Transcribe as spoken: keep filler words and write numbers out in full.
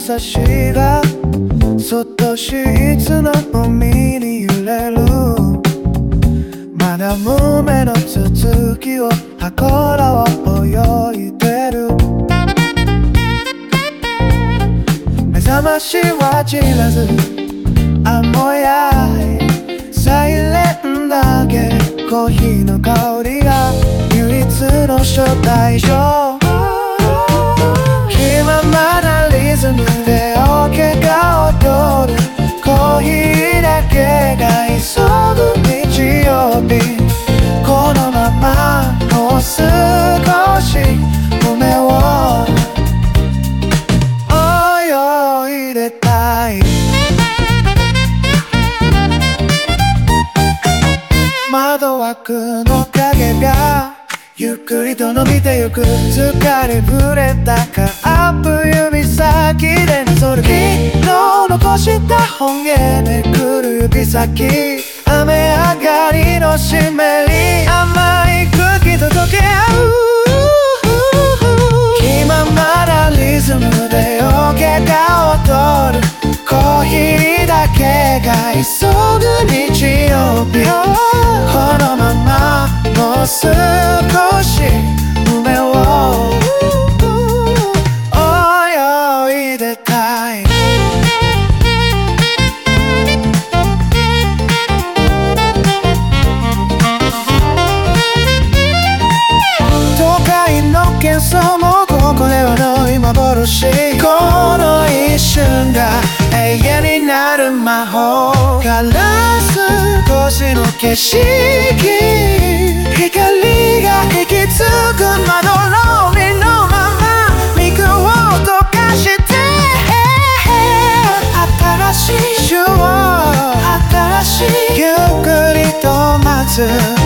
差しがそっとシーツの海に揺れる。まだ無目の続きを箱らは泳いでる。目覚ましは散らずあもやいサイレンだけコーヒーの香りが唯一の招待状。気ままなリズムでオケが踊る。コーヒーだけが急ぐ日曜日。このままもう少し夢を泳いでたい。窓枠の影がゆっくりと伸びてゆく。疲れぶれたカップ指先でなぞる。昨日残した本へめくる指先。雨上がりの湿り甘い空気と溶け合う。気ままなリズムでオケが踊る。コーヒーだけが急ぐ日曜日。このままもう少し夢を泳いでたい。都会の喧騒もここではの今幻。この一瞬が永遠になる魔法。ガラス越しの景色。光が引き継ぐ窓ローリのまま肉を溶かして。新しい週を新しいゆっくりと待つ。